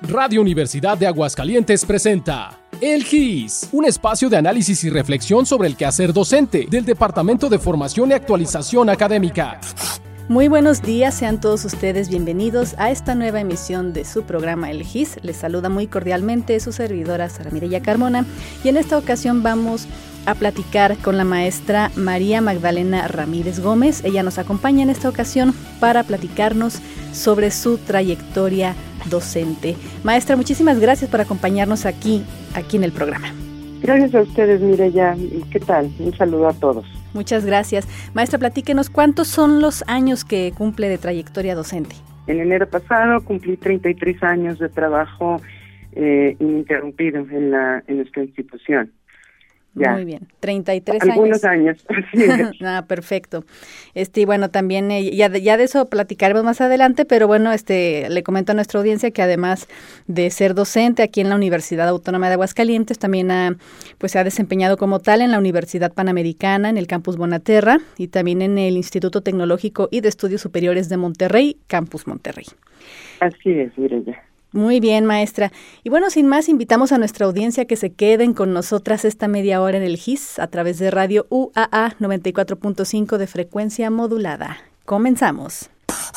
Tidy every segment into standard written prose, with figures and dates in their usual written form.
Radio Universidad de Aguascalientes presenta El GIS, un espacio de análisis y reflexión sobre el quehacer docente del Departamento de Formación y Actualización Académica. Muy buenos días, sean todos ustedes bienvenidos a esta nueva emisión de su programa El GIS. Les saluda muy cordialmente su servidora Sara Mireya Carmona y en esta ocasión vamos a platicar con la maestra María Magdalena Ramírez Gómez. Ella nos acompaña en esta ocasión para platicarnos sobre su trayectoria docente. Maestra, muchísimas gracias por acompañarnos aquí en el programa. Gracias a ustedes, Mireya. ¿Qué tal? Un saludo a todos. Muchas gracias. Maestra, platíquenos, ¿cuántos son los años que cumple de trayectoria docente? En enero pasado cumplí 33 años de trabajo ininterrumpido en nuestra institución. Ya. Muy bien, 33 Algunos años. Perfecto. Bueno, también ya de eso platicaremos más adelante, pero bueno, le comento a nuestra audiencia que además de ser docente aquí en la Universidad Autónoma de Aguascalientes, también se ha desempeñado como tal en la Universidad Panamericana, en el Campus Bonaterra y también en el Instituto Tecnológico y de Estudios Superiores de Monterrey, Campus Monterrey. Así es, Mireya. Muy bien, maestra. Y bueno, sin más, invitamos a nuestra audiencia que se queden con nosotras esta media hora en el GIS a través de Radio UAA 94.5 de frecuencia modulada. Comenzamos.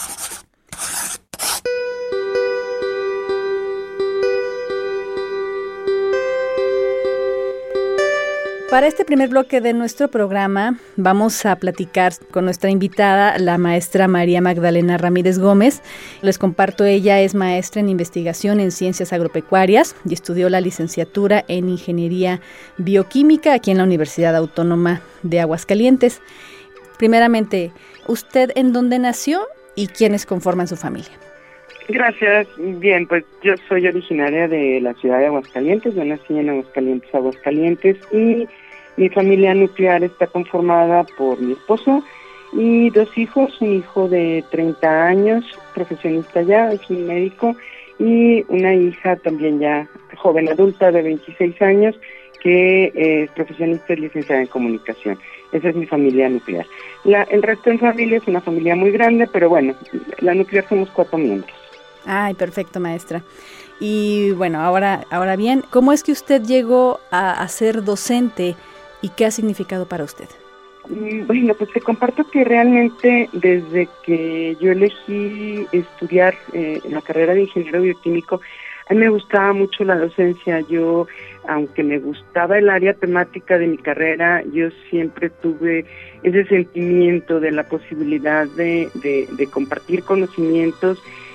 Para este primer bloque de nuestro programa vamos a platicar con nuestra invitada, la maestra María Magdalena Ramírez Gómez. Les comparto, ella es maestra en investigación en ciencias agropecuarias y estudió la licenciatura en ingeniería bioquímica aquí en la Universidad Autónoma de Aguascalientes. Primeramente, ¿usted en dónde nació y quiénes conforman su familia? Gracias. Bien, pues yo soy originaria de la ciudad de Aguascalientes. Yo nací en Aguascalientes, y mi familia nuclear está conformada por mi esposo y dos hijos, un hijo de 30 años, profesionista ya, es un médico, y una hija también ya joven adulta de 26 años, que es profesionista y licenciada en comunicación. Esa es mi familia nuclear. El resto de mi familia es una familia muy grande, pero bueno, la nuclear somos 4 miembros. Ay, perfecto, maestra. Y bueno, ahora bien, ¿cómo es que usted llegó a ser docente y qué ha significado para usted? Bueno, pues te comparto que realmente desde que yo elegí estudiar la carrera de ingeniero bioquímico, a mí me gustaba mucho la docencia. Yo, aunque me gustaba el área temática de mi carrera, yo siempre tuve ese sentimiento de la posibilidad de compartir conocimientos.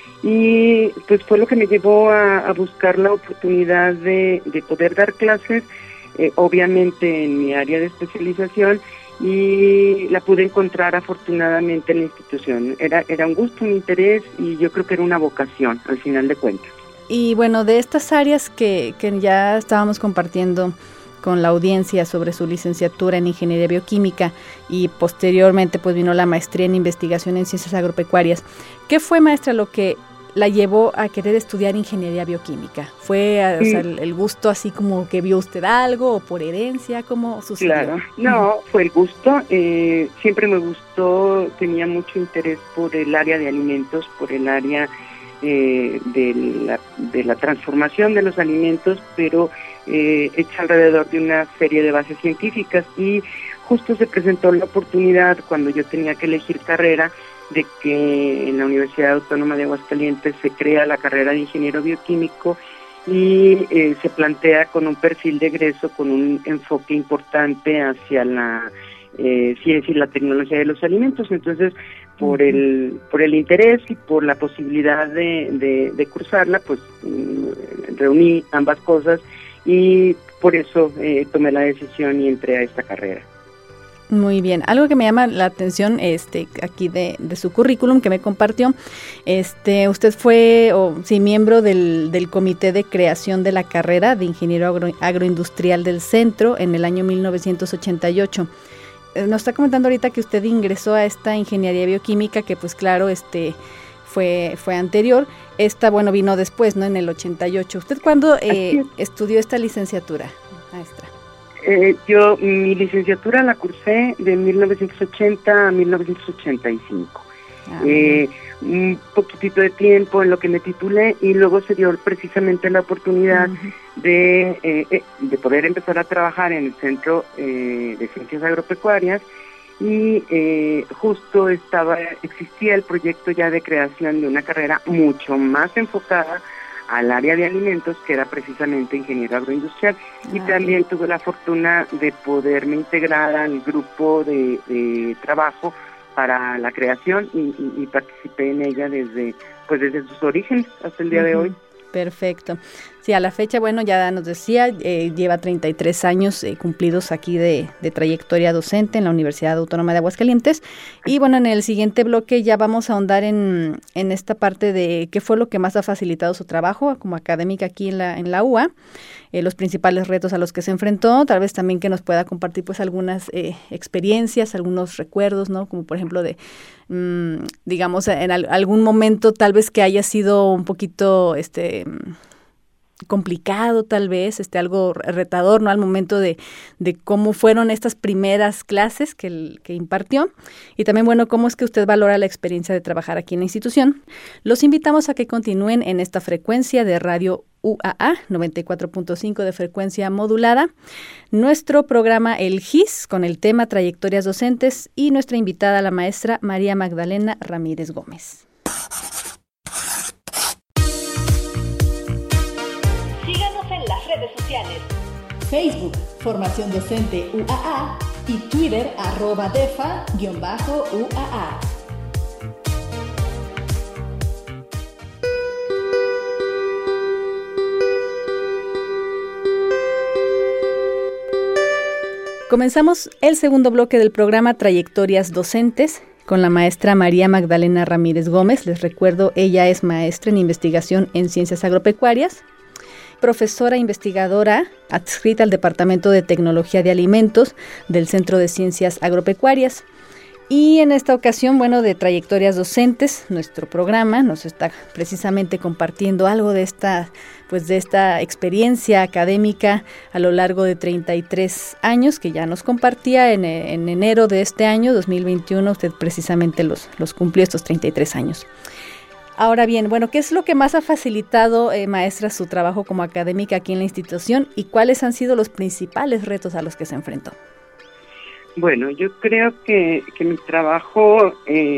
Y pues fue lo que me llevó a buscar la oportunidad de poder dar clases, obviamente en mi área de especialización, y la pude encontrar afortunadamente en la institución. Era un gusto, un interés, y yo creo que era una vocación al final de cuentas. Y bueno, de estas áreas que ya estábamos compartiendo con la audiencia sobre su licenciatura en ingeniería bioquímica y posteriormente pues vino la maestría en investigación en ciencias agropecuarias. ¿Qué fue, maestra, lo que la llevó a querer estudiar ingeniería bioquímica? ¿Fue el gusto así como que vio usted algo o por herencia? ¿Cómo sucedió? Claro, no, fue el gusto. Siempre me gustó, tenía mucho interés por el área de alimentos, por el área de la transformación de los alimentos, pero hecha alrededor de una serie de bases científicas, y justo se presentó la oportunidad cuando yo tenía que elegir carrera de que en la Universidad Autónoma de Aguascalientes se crea la carrera de ingeniero bioquímico y se plantea con un perfil de egreso con un enfoque importante hacia la ciencia y la tecnología de los alimentos. Entonces, por el interés y por la posibilidad de cursarla, pues reuní ambas cosas y por eso tomé la decisión y entré a esta carrera. Muy bien. Algo que me llama la atención aquí de su currículum que me compartió, usted fue miembro del comité de creación de la carrera de ingeniero agroindustrial del centro en el año 1988. Nos está comentando ahorita que usted ingresó a esta ingeniería bioquímica, que pues claro, fue anterior. Esta, vino después, ¿no? En el 88. ¿Usted cuándo estudió esta licenciatura, maestra? Yo mi licenciatura la cursé de 1980 a 1985. un poquitito de tiempo en lo que me titulé y luego se dio precisamente la oportunidad de poder empezar a trabajar en el Centro de Ciencias Agropecuarias y justo existía el proyecto ya de creación de una carrera mucho más enfocada al área de alimentos, que era precisamente ingeniero agroindustrial, y también tuve la fortuna de poderme integrar al grupo de trabajo para la creación y participé en ella desde sus orígenes hasta el día de hoy. Perfecto. Sí, a la fecha, bueno, ya nos decía, lleva 33 años cumplidos aquí de trayectoria docente en la Universidad Autónoma de Aguascalientes. Y bueno, en el siguiente bloque ya vamos a ahondar en esta parte de qué fue lo que más ha facilitado su trabajo como académica aquí en la UA, los principales retos a los que se enfrentó, tal vez también que nos pueda compartir pues algunas experiencias, algunos recuerdos, ¿no? Como por ejemplo de, digamos, en algún momento tal vez que haya sido un poquito complicado, tal vez, algo retador, ¿no? Al momento de cómo fueron estas primeras clases que impartió, y también, bueno, cómo es que usted valora la experiencia de trabajar aquí en la institución. Los invitamos a que continúen en esta frecuencia de Radio UAA 94.5 de frecuencia modulada, nuestro programa El GIS con el tema Trayectorias Docentes y nuestra invitada, la maestra María Magdalena Ramírez Gómez. Síganos en las redes sociales: Facebook, Formación Docente UAA, y Twitter, @defa_UAA. Comenzamos el segundo bloque del programa Trayectorias Docentes con la maestra María Magdalena Ramírez Gómez. Les recuerdo, ella es maestra en investigación en ciencias agropecuarias, profesora investigadora adscrita al Departamento de Tecnología de Alimentos del Centro de Ciencias Agropecuarias. Y en esta ocasión, bueno, de Trayectorias Docentes, nuestro programa nos está precisamente compartiendo algo de esta experiencia académica a lo largo de 33 años que ya nos compartía en enero de este año, 2021. Usted precisamente los cumplió, estos 33 años. Ahora bien, bueno, ¿qué es lo que más ha facilitado, maestra, su trabajo como académica aquí en la institución y cuáles han sido los principales retos a los que se enfrentó? Bueno, yo creo que mi trabajo,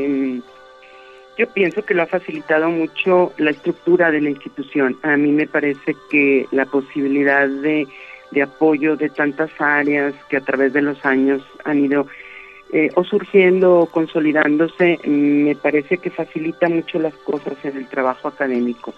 yo pienso que lo ha facilitado mucho la estructura de la institución. A mí me parece que la posibilidad de apoyo de tantas áreas que a través de los años han ido o surgiendo o consolidándose, me parece que facilita mucho las cosas en el trabajo académico.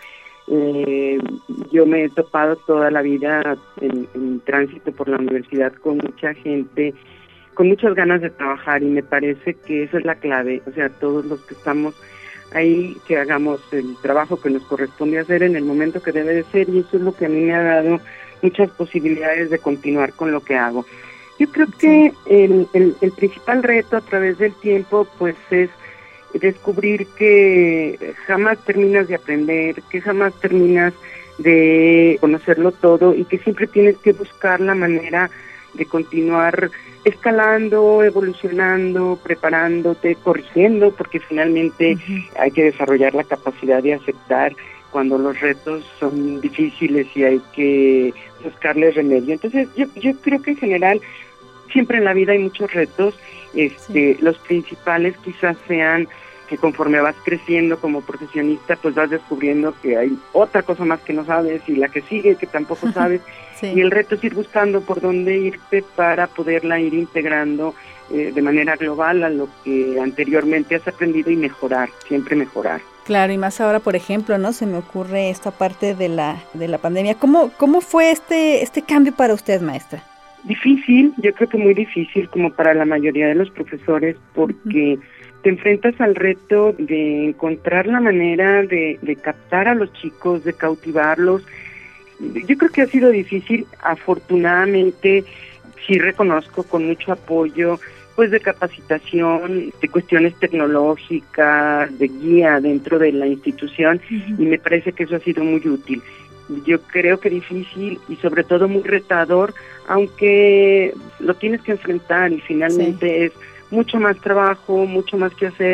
Yo me he topado toda la vida en tránsito por la universidad con mucha gente con muchas ganas de trabajar, y me parece que esa es la clave. O sea, todos los que estamos ahí, que hagamos el trabajo que nos corresponde hacer en el momento que debe de ser, y eso es lo que a mí me ha dado muchas posibilidades de continuar con lo que hago. Yo creo que el principal reto a través del tiempo pues es descubrir que jamás terminas de aprender, que jamás terminas de conocerlo todo, y que siempre tienes que buscar la manera de continuar escalando, evolucionando, preparándote, corrigiendo, porque finalmente hay que desarrollar la capacidad de aceptar cuando los retos son difíciles y hay que buscarles remedio. Entonces yo creo que en general siempre en la vida hay muchos retos. Los principales quizás sean que conforme vas creciendo como profesionista, pues vas descubriendo que hay otra cosa más que no sabes, y la que sigue que tampoco sabes. Sí. Y el reto es ir buscando por dónde irte para poderla ir integrando de manera global a lo que anteriormente has aprendido, y mejorar, siempre mejorar. Claro, y más ahora, por ejemplo, ¿no? Se me ocurre esta parte de la pandemia. ¿Cómo fue este cambio para usted, maestra? Difícil, yo creo que muy difícil, como para la mayoría de los profesores, porque te enfrentas al reto de encontrar la manera de captar a los chicos, de cautivarlos. Yo creo que ha sido difícil. Afortunadamente, sí reconozco, con mucho apoyo, pues de capacitación, de cuestiones tecnológicas, de guía dentro de la institución, y me parece que eso ha sido muy útil. Yo creo que difícil y sobre todo muy retador, aunque lo tienes que enfrentar, y finalmente es mucho más trabajo, mucho más que hacer,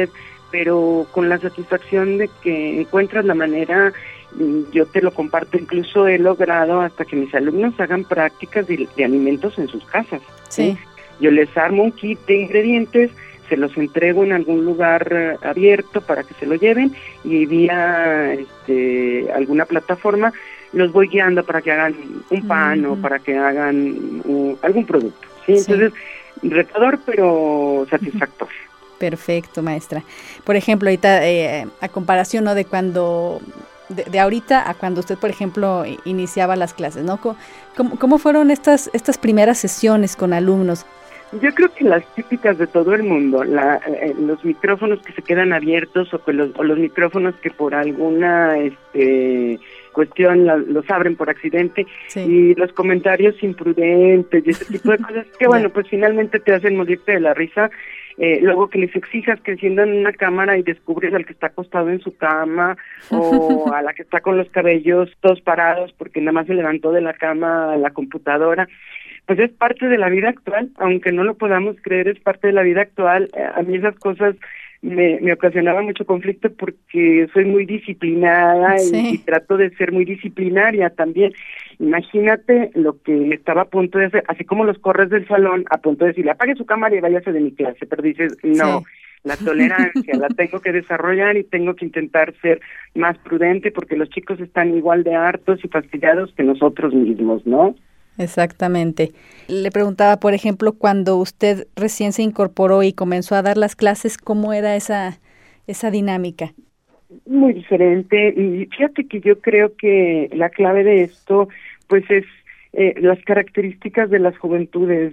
pero con la satisfacción de que encuentras la manera. Yo te lo comparto, incluso he logrado hasta que mis alumnos hagan prácticas de alimentos en sus casas. Sí. Yo les armo un kit de ingredientes, se los entrego en algún lugar abierto para que se lo lleven y vía alguna plataforma los voy guiando para que hagan un pan o para que hagan algún producto. ¿sí? Entonces, retador pero satisfactorio. Perfecto, maestra. Por ejemplo, ahorita, a comparación, ¿no?, de cuando... De ahorita a cuando usted, por ejemplo, iniciaba las clases, ¿no? ¿Cómo fueron estas primeras sesiones con alumnos? Yo creo que las típicas de todo el mundo, los micrófonos que se quedan abiertos o los micrófonos que por alguna cuestión los abren por accidente, y los comentarios imprudentes y ese tipo de cosas que bueno, pues finalmente te hacen morirte de la risa. Luego que les exijas que enciendan una cámara y descubres al que está acostado en su cama o a la que está con los cabellos todos parados porque nada más se levantó de la cama a la computadora. Pues es parte de la vida actual, aunque no lo podamos creer, es parte de la vida actual. A mí esas cosas me ocasionaba mucho conflicto porque soy muy disciplinada y trato de ser muy disciplinaria también. Imagínate lo que estaba a punto de hacer, así como los corres del salón, a punto de decirle, apague su cámara y váyase de mi clase, pero dices, no, la tolerancia la tengo que desarrollar y tengo que intentar ser más prudente porque los chicos están igual de hartos y fastidiados que nosotros mismos, ¿no? Exactamente. Le preguntaba, por ejemplo, cuando usted recién se incorporó y comenzó a dar las clases, ¿cómo era esa dinámica? Muy diferente, y fíjate que yo creo que la clave de esto pues es las características de las juventudes,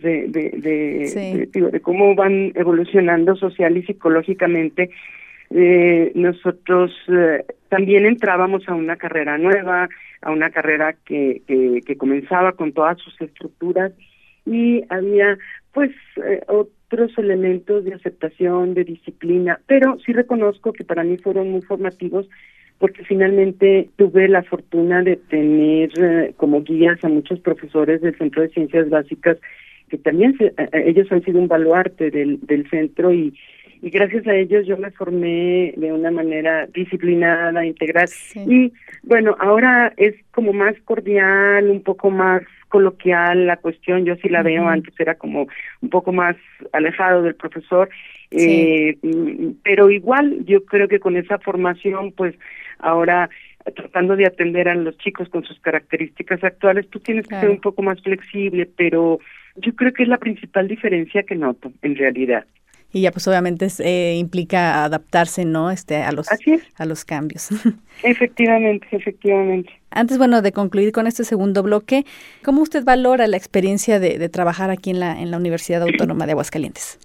de cómo van evolucionando social y psicológicamente. Nosotros también entrábamos a una carrera nueva, a una carrera que comenzaba con todas sus estructuras y había pues otros elementos de aceptación, de disciplina, pero sí reconozco que para mí fueron muy formativos porque finalmente tuve la fortuna de tener como guías a muchos profesores del Centro de Ciencias Básicas que también ellos han sido un baluarte del centro y gracias a ellos yo me formé de una manera disciplinada, integral. Y bueno, ahora es como más cordial, un poco más coloquial la cuestión, yo sí la veo, antes era como un poco más alejado del profesor, pero igual yo creo que con esa formación, pues ahora tratando de atender a los chicos con sus características actuales, tú tienes que ser un poco más flexible, pero yo creo que es la principal diferencia que noto, en realidad. Y ya pues obviamente implica adaptarse, ¿no? A los cambios. Efectivamente. Antes, de concluir con este segundo bloque, ¿cómo usted valora la experiencia de trabajar aquí en la Universidad Autónoma de Aguascalientes?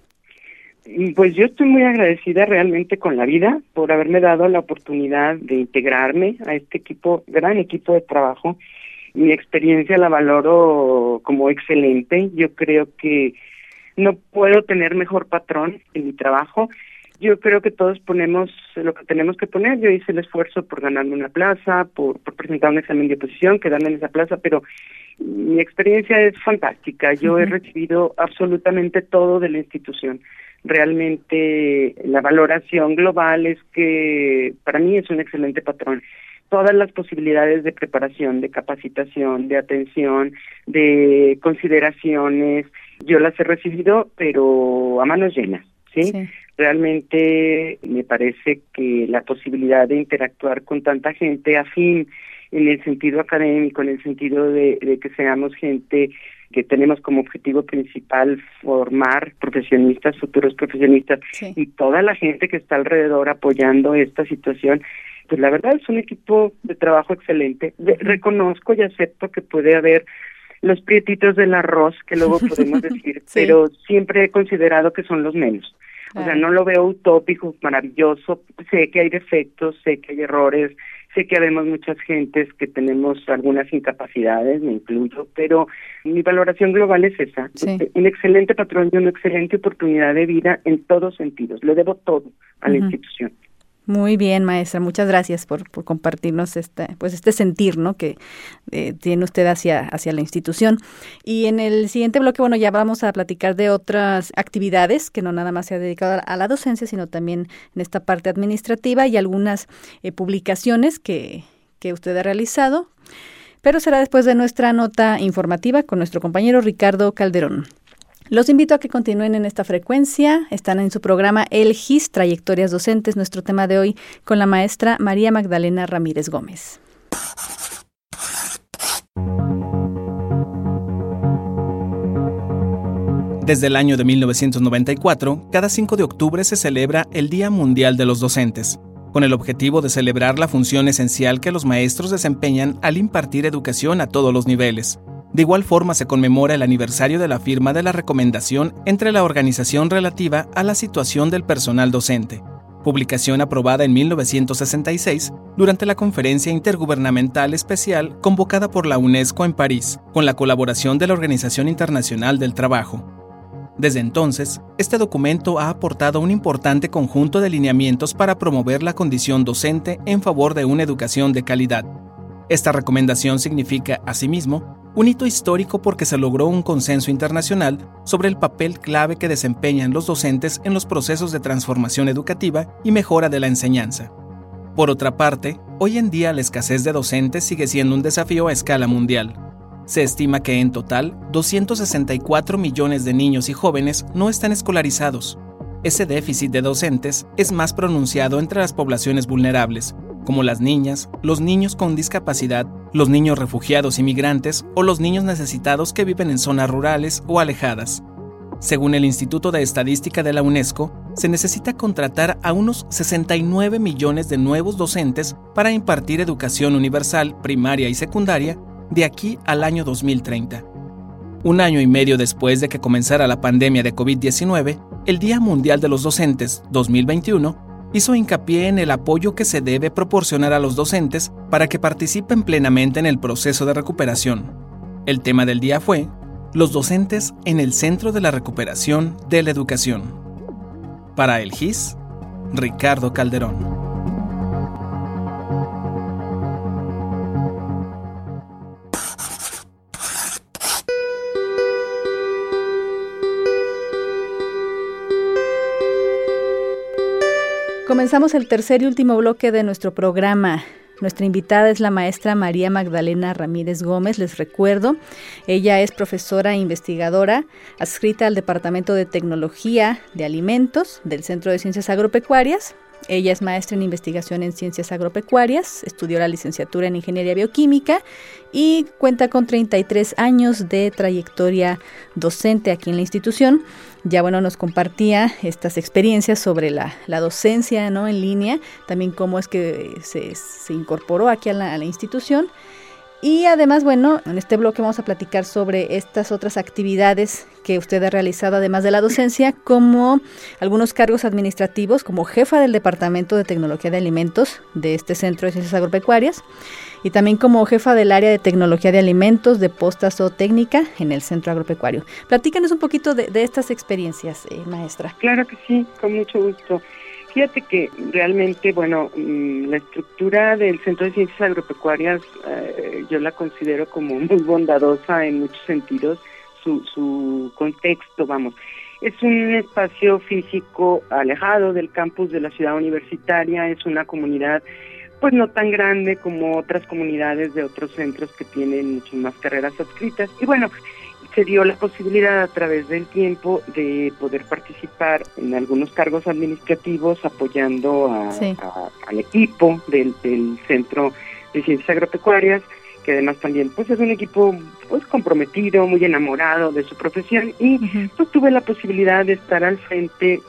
Pues yo estoy muy agradecida realmente con la vida por haberme dado la oportunidad de integrarme a este gran equipo de trabajo. Mi experiencia la valoro como excelente. Yo creo que no puedo tener mejor patrón en mi trabajo. Yo creo que todos ponemos lo que tenemos que poner. Yo hice el esfuerzo por ganarme una plaza, por presentar un examen de oposición, quedarme en esa plaza, pero mi experiencia es fantástica. Yo he recibido absolutamente todo de la institución. Realmente la valoración global es que para mí es un excelente patrón. Todas las posibilidades de preparación, de capacitación, de atención, de consideraciones, yo las he recibido, pero a manos llenas, ¿sí? Realmente me parece que la posibilidad de interactuar con tanta gente afín en el sentido académico, en el sentido de que seamos gente que tenemos como objetivo principal formar profesionistas, futuros profesionistas, y toda la gente que está alrededor apoyando esta situación, pues la verdad es un equipo de trabajo excelente. Reconozco y acepto que puede haber los prietitos del arroz, que luego podemos decir, pero siempre he considerado que son los menos. O sea, no lo veo utópico, maravilloso. Sé que hay defectos, sé que hay errores, sé que habemos muchas gentes que tenemos algunas incapacidades, me incluyo, pero mi valoración global es esa. Un excelente patrón y una excelente oportunidad de vida en todos sentidos. Le debo todo a la institución. Muy bien, maestra, muchas gracias por compartirnos este sentir, ¿no?, que tiene usted hacia la institución. Y en el siguiente bloque, bueno, ya vamos a platicar de otras actividades que no nada más se ha dedicado a la docencia, sino también en esta parte administrativa y algunas publicaciones que usted ha realizado, pero será después de nuestra nota informativa con nuestro compañero Ricardo Calderón. Los invito a que continúen en esta frecuencia. Están en su programa El GIS, Trayectorias Docentes, nuestro tema de hoy con la maestra María Magdalena Ramírez Gómez. Desde el año de 1994, cada 5 de octubre se celebra el Día Mundial de los Docentes, con el objetivo de celebrar la función esencial que los maestros desempeñan al impartir educación a todos los niveles. De igual forma se conmemora el aniversario de la firma de la recomendación entre la organización relativa a la situación del personal docente, publicación aprobada en 1966 durante la Conferencia Intergubernamental Especial convocada por la UNESCO en París, con la colaboración de la Organización Internacional del Trabajo. Desde entonces, este documento ha aportado un importante conjunto de lineamientos para promover la condición docente en favor de una educación de calidad. Esta recomendación significa, asimismo, un hito histórico porque se logró un consenso internacional sobre el papel clave que desempeñan los docentes en los procesos de transformación educativa y mejora de la enseñanza. Por otra parte, hoy en día la escasez de docentes sigue siendo un desafío a escala mundial. Se estima que en total 264 millones de niños y jóvenes no están escolarizados. Ese déficit de docentes es más pronunciado entre las poblaciones vulnerables, como las niñas, los niños con discapacidad, los niños refugiados y migrantes o los niños necesitados que viven en zonas rurales o alejadas. Según el Instituto de Estadística de la UNESCO, se necesita contratar a unos 69 millones de nuevos docentes para impartir educación universal, primaria y secundaria de aquí al año 2030. Un año y medio después de que comenzara la pandemia de COVID-19, el Día Mundial de los Docentes 2021 hizo hincapié en el apoyo que se debe proporcionar a los docentes para que participen plenamente en el proceso de recuperación. El tema del día fue los docentes en el centro de la recuperación de la educación. Para el GIS, Ricardo Calderón. Comenzamos el tercer y último bloque de nuestro programa. Nuestra invitada es la maestra María Magdalena Ramírez Gómez. Les recuerdo, ella es profesora e investigadora adscrita al Departamento de Tecnología de Alimentos del Centro de Ciencias Agropecuarias. Ella es maestra en investigación en ciencias agropecuarias, estudió la licenciatura en ingeniería bioquímica y cuenta con 33 años de trayectoria docente aquí en la institución. Ya nos compartía estas experiencias sobre la docencia, ¿no?, en línea, también cómo es que se incorporó aquí a la institución. Y además, en este bloque vamos a platicar sobre estas otras actividades que usted ha realizado, además de la docencia, como algunos cargos administrativos, como jefa del Departamento de Tecnología de Alimentos de este Centro de Ciencias Agropecuarias, y también como jefa del área de Tecnología de Alimentos de Posta Zootecnica en el Centro Agropecuario. Platícanos un poquito de estas experiencias, maestra. Claro que sí, con mucho gusto. Fíjate que realmente, la estructura del Centro de Ciencias Agropecuarias yo la considero como muy bondadosa en muchos sentidos, su contexto, Es un espacio físico alejado del campus de la ciudad universitaria, es una comunidad pues no tan grande como otras comunidades de otros centros que tienen muchas más carreras adscritas. Y se dio la posibilidad a través del tiempo de poder participar en algunos cargos administrativos apoyando al equipo del Centro de Ciencias Agropecuarias, que además también pues es un equipo pues comprometido, muy enamorado de su profesión, y pues tuve la posibilidad de estar al frente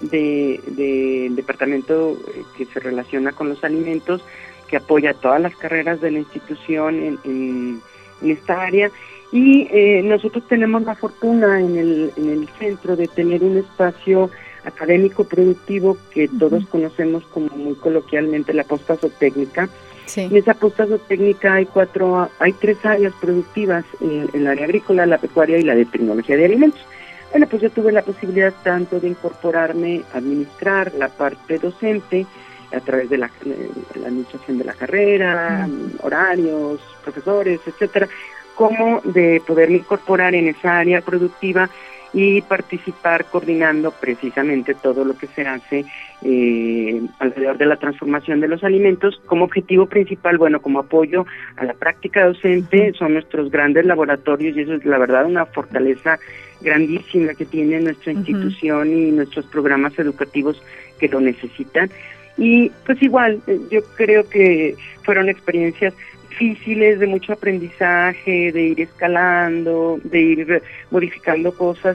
del departamento que se relaciona con los alimentos, que apoya todas las carreras de la institución en esta área. Y nosotros tenemos la fortuna en el centro de tener un espacio académico productivo que todos conocemos como muy coloquialmente la posta zootécnica. Sí. En esa posta zootécnica hay 3 áreas productivas, el área agrícola, la pecuaria y la de tecnología de alimentos. Pues yo tuve la posibilidad tanto de incorporarme a administrar la parte docente a través de la administración de la carrera, horarios, profesores, etcétera, como de poderme incorporar en esa área productiva y participar coordinando precisamente todo lo que se hace alrededor de la transformación de los alimentos. Como objetivo principal, bueno, como apoyo a la práctica docente, son nuestros grandes laboratorios, y eso es la verdad una fortaleza grandísima que tiene nuestra institución y nuestros programas educativos que lo necesitan. Y pues igual, yo creo que fueron experiencias difíciles, de mucho aprendizaje, de ir escalando, de ir modificando cosas,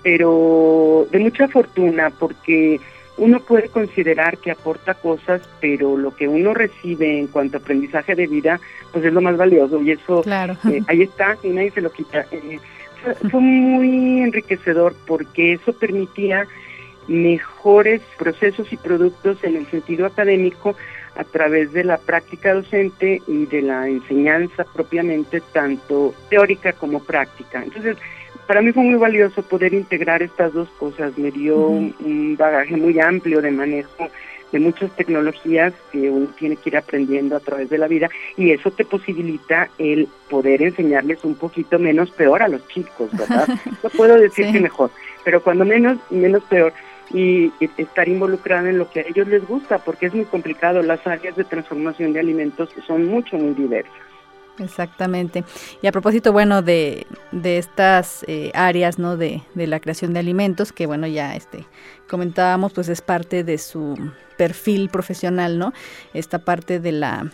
pero de mucha fortuna, porque uno puede considerar que aporta cosas, pero lo que uno recibe en cuanto a aprendizaje de vida, pues es lo más valioso, y eso claro. Ahí está, y nadie se lo quita. Fue muy enriquecedor, porque eso permitía mejores procesos y productos en el sentido académico a través de la práctica docente y de la enseñanza propiamente, tanto teórica como práctica. Entonces, para mí fue muy valioso poder integrar estas dos cosas. Me dio un bagaje muy amplio de manejo de muchas tecnologías que uno tiene que ir aprendiendo a través de la vida, y eso te posibilita el poder enseñarles un poquito menos peor a los chicos, ¿verdad? No puedo decir que mejor, pero cuando menos peor, y estar involucrada en lo que a ellos les gusta, porque es muy complicado. Las áreas de transformación de alimentos son muy diversas. Exactamente. Y a propósito, bueno, de estas áreas, ¿no? De la creación de alimentos, que bueno, ya comentábamos, pues es parte de su perfil profesional, ¿no? Esta parte de la...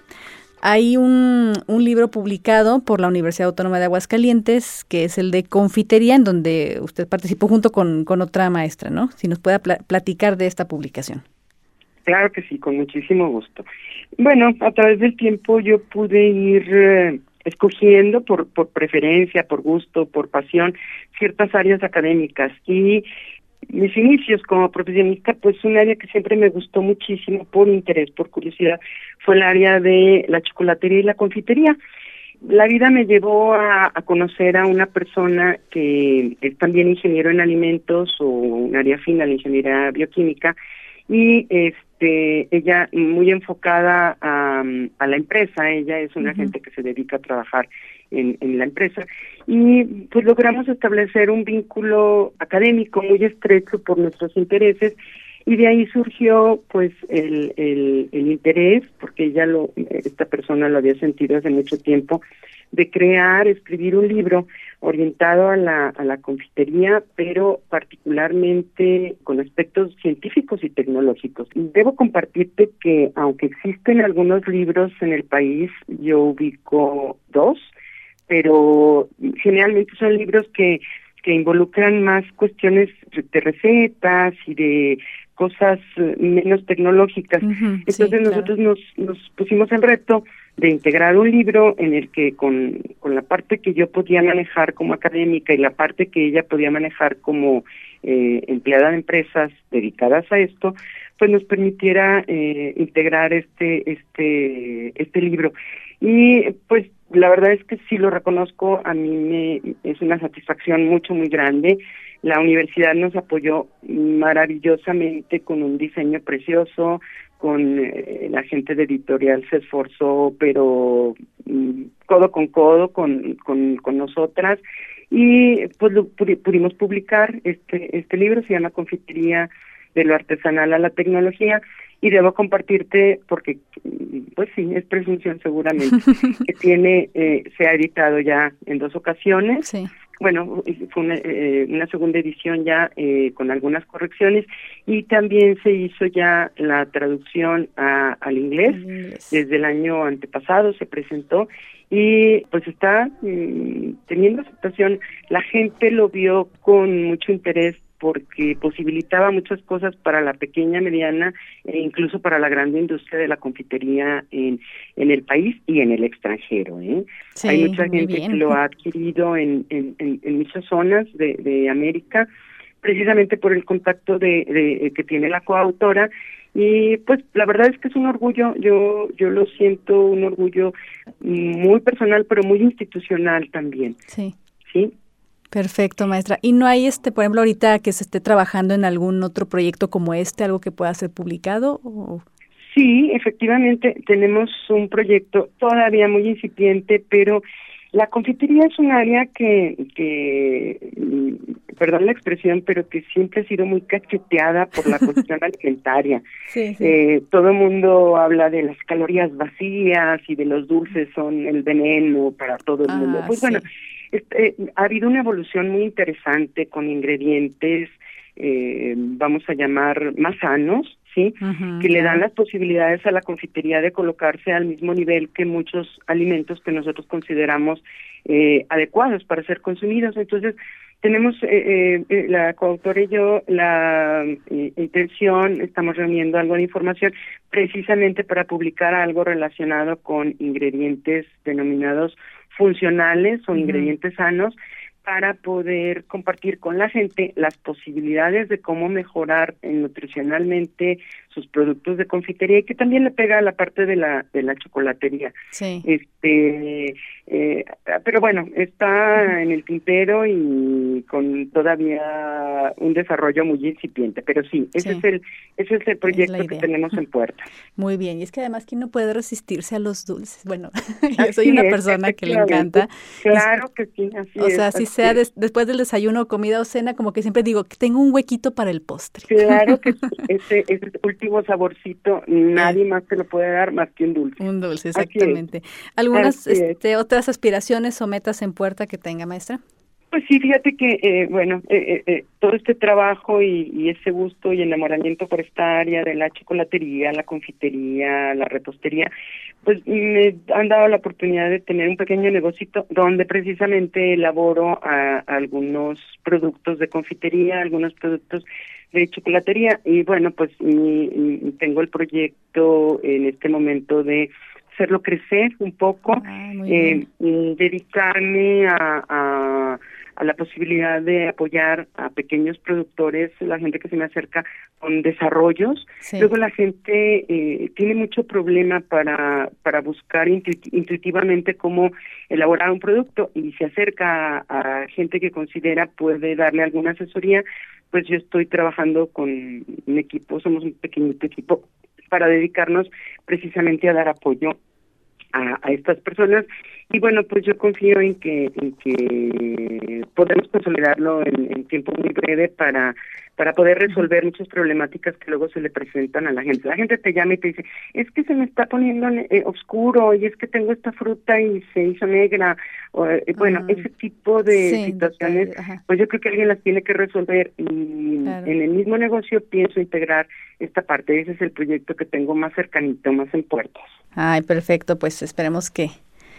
Hay un libro publicado por la Universidad Autónoma de Aguascalientes, que es el de confitería, en donde usted participó junto con otra maestra, ¿no? Si nos puede platicar de esta publicación. Claro que sí, con muchísimo gusto. Bueno, a través del tiempo yo pude ir escogiendo por preferencia, por gusto, por pasión, ciertas áreas académicas, y mis inicios como profesionista, pues un área que siempre me gustó muchísimo por interés, por curiosidad, fue el área de la chocolatería y la confitería. La vida me llevó a conocer a una persona que es también ingeniero en alimentos, o un área fina, la ingeniería bioquímica, y ella muy enfocada a la empresa. Ella es una gente que se dedica a trabajar en la empresa, y pues logramos establecer un vínculo académico muy estrecho por nuestros intereses, y de ahí surgió pues el interés, porque esta persona lo había sentido hace mucho tiempo, de escribir un libro orientado a la confitería, pero particularmente con aspectos científicos y tecnológicos. Debo compartirte que, aunque existen algunos libros en el país, yo ubico 2, pero generalmente son libros que involucran más cuestiones de recetas y de cosas menos tecnológicas. Entonces nosotros nos pusimos el reto de integrar un libro en el que con la parte que yo podía manejar como académica y la parte que ella podía manejar como empleada de empresas dedicadas a esto, pues nos permitiera integrar este libro. Y pues la verdad es que sí lo reconozco, a mí es una satisfacción muy grande. La universidad nos apoyó maravillosamente con un diseño precioso, con la gente de editorial se esforzó, pero codo con codo con nosotras, y pues pudimos publicar este libro. Se llama Confitería de lo artesanal a la tecnología, y debo compartirte, porque pues sí, es presunción seguramente, que se ha editado ya en 2 ocasiones. Sí. Bueno, fue una segunda edición ya con algunas correcciones, y también se hizo ya la traducción al inglés. Desde el año antepasado se presentó, y pues está teniendo aceptación. La gente lo vio con mucho interés, porque posibilitaba muchas cosas para la pequeña, mediana e incluso para la grande industria de la confitería en el país y en el extranjero. Sí, hay mucha gente que lo ha adquirido en muchas zonas de América, precisamente por el contacto que tiene la coautora. Y pues la verdad es que es un orgullo, yo lo siento, un orgullo muy personal, pero muy institucional también. Sí. ¿Sí? Perfecto, maestra. ¿Y no hay, por ejemplo, ahorita que se esté trabajando en algún otro proyecto como algo que pueda ser publicado? ¿O? Sí, efectivamente, tenemos un proyecto todavía muy incipiente, pero la confitería es un área que perdón la expresión, pero que siempre ha sido muy cacheteada por la cuestión alimentaria. Sí, sí. Todo el mundo habla de las calorías vacías y de los dulces son el veneno para todo el mundo. Pues sí. bueno, ha habido una evolución muy interesante con ingredientes, vamos a llamar más sanos, ¿sí? Que le dan las posibilidades a la confitería de colocarse al mismo nivel que muchos alimentos que nosotros consideramos adecuados para ser consumidos. Entonces, tenemos la coautora y yo la intención, estamos reuniendo algo de información precisamente para publicar algo relacionado con ingredientes denominados funcionales o ingredientes sanos, para poder compartir con la gente las posibilidades de cómo mejorar nutricionalmente sus productos de confitería, y que también le pega a la parte de la chocolatería. Sí. Pero bueno, está en el tintero y con todavía un desarrollo muy incipiente, pero sí, ese es el proyecto que tenemos en puerta. Muy bien, y es que además, ¿quién no puede resistirse a los dulces? Bueno, yo soy una persona que le encanta. Claro que sí, así es. O sea, si sea después del desayuno, comida o cena, como que siempre digo que tengo un huequito para el postre. Claro que ese último saborcito nadie más te lo puede dar más que un dulce. Un dulce, exactamente. ¿Algunas otras aspiraciones o metas en puerta que tenga, maestra? Pues sí, fíjate que, todo este trabajo y ese gusto y enamoramiento por esta área de la chocolatería, la confitería, la repostería, pues me han dado la oportunidad de tener un pequeño negocito donde precisamente elaboro algunos productos de confitería, algunos productos de chocolatería, y bueno, pues tengo el proyecto en este momento de hacerlo crecer un poco, dedicarme a la posibilidad de apoyar a pequeños productores, la gente que se me acerca con desarrollos. Sí. Luego la gente tiene mucho problema para buscar intuitivamente cómo elaborar un producto, y se acerca a gente que considera puede darle alguna asesoría. Pues yo estoy trabajando con un equipo, somos un pequeñito equipo, para dedicarnos precisamente a dar apoyo a estas personas, y bueno, pues yo confío en que podemos consolidarlo en tiempo muy breve para poder resolver muchas problemáticas que luego se le presentan a la gente. La gente te llama y te dice, es que se me está poniendo oscuro, y es que tengo esta fruta y se hizo negra, ese tipo de situaciones, pues yo creo que alguien las tiene que resolver, y en el mismo negocio pienso integrar esta parte. Ese es el proyecto que tengo más cercanito, más en puertas. Ay, perfecto, pues esperemos que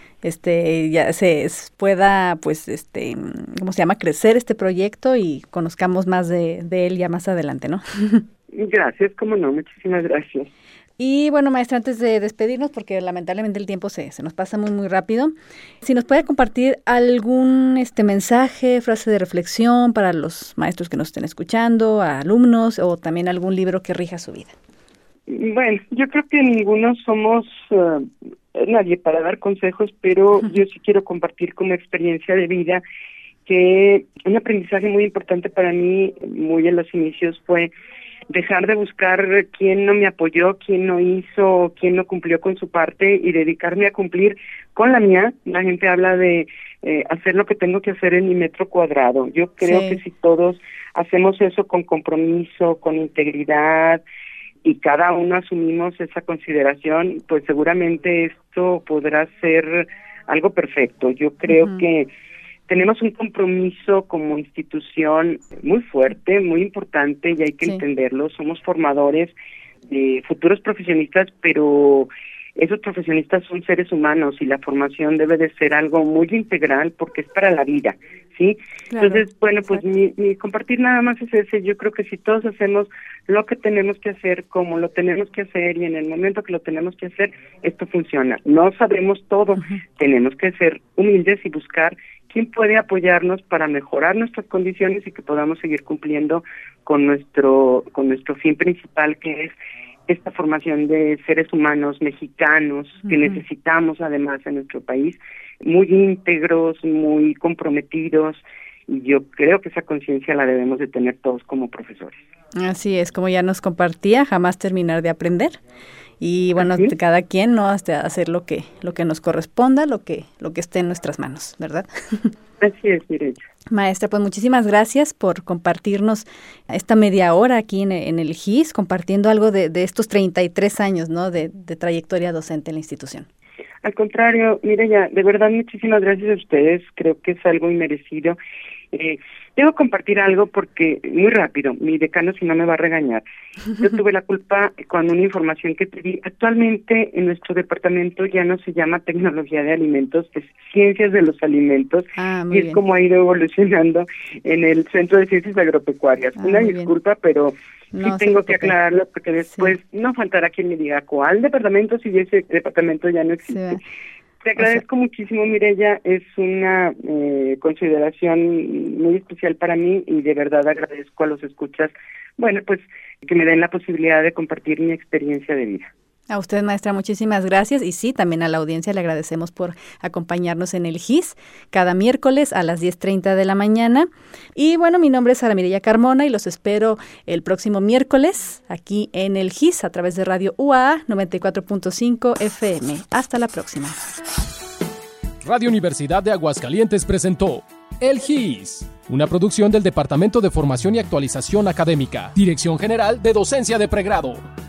ya se pueda, pues, ¿cómo se llama? Crecer este proyecto y conozcamos más de él ya más adelante, ¿no? Gracias, cómo no, muchísimas gracias. Y bueno, maestra, antes de despedirnos, porque lamentablemente el tiempo se nos pasa muy, muy rápido, si nos puede compartir algún mensaje, frase de reflexión para los maestros que nos estén escuchando, a alumnos, o también algún libro que rija su vida. Bueno, yo creo que ninguno somos nadie para dar consejos, pero yo sí quiero compartir como experiencia de vida que un aprendizaje muy importante para mí, muy en los inicios, fue dejar de buscar quién no me apoyó, quién no hizo, quién no cumplió con su parte, y dedicarme a cumplir con la mía. La gente habla de hacer lo que tengo que hacer en mi metro cuadrado. Yo creo que si todos hacemos eso con compromiso, con integridad, y cada uno asumimos esa consideración, pues seguramente esto podrá ser algo perfecto. Yo creo que tenemos un compromiso como institución muy fuerte, muy importante, y hay que entenderlo. Somos formadores de futuros profesionistas, pero esos profesionistas son seres humanos, y la formación debe de ser algo muy integral porque es para la vida, ¿sí? Claro, entonces, bueno, pues mi compartir nada más es ese. Yo creo que si todos hacemos lo que tenemos que hacer, como lo tenemos que hacer, y en el momento que lo tenemos que hacer, esto funciona. No sabemos todo, tenemos que ser humildes y buscar quién puede apoyarnos para mejorar nuestras condiciones y que podamos seguir cumpliendo con nuestro fin principal, que es esta formación de seres humanos mexicanos que necesitamos además en nuestro país, muy íntegros, muy comprometidos, y yo creo que esa conciencia la debemos de tener todos como profesores. Así es, como ya nos compartía, jamás terminar de aprender. Y bueno, ¿Sí? cada quien, ¿no? Hasta hacer lo que nos corresponda, lo que esté en nuestras manos, ¿verdad? Así es, Mireya. Maestra, pues muchísimas gracias por compartirnos esta media hora aquí en el GIS, compartiendo algo de estos 33 años, ¿no? de trayectoria docente en la institución. Al contrario, Mireya, de verdad muchísimas gracias a ustedes, creo que es algo inmerecido. Debo compartir algo porque, muy rápido, mi decano si no me va a regañar. Yo tuve la culpa con una información que te di. Actualmente en nuestro departamento ya no se llama tecnología de alimentos, es ciencias de los alimentos, y es bien. Como ha ido evolucionando en el Centro de Ciencias Agropecuarias. Una disculpa, pero sí tengo que aclararlo porque después no faltará quien me diga cuál departamento, si ese departamento ya no existe. Sí. Te agradezco muchísimo, Mireya, es una consideración muy especial para mí y de verdad agradezco a los escuchas, bueno, pues que me den la posibilidad de compartir mi experiencia de vida. A usted, maestra, muchísimas gracias y sí, también a la audiencia le agradecemos por acompañarnos en el GIS cada miércoles a las 10:30 de la mañana. Y bueno, mi nombre es Sara Mireya Carmona y los espero el próximo miércoles aquí en el GIS a través de Radio UAA 94.5 FM. Hasta la próxima. Radio Universidad de Aguascalientes presentó El GIS, una producción del Departamento de Formación y Actualización Académica, Dirección General de Docencia de Pregrado.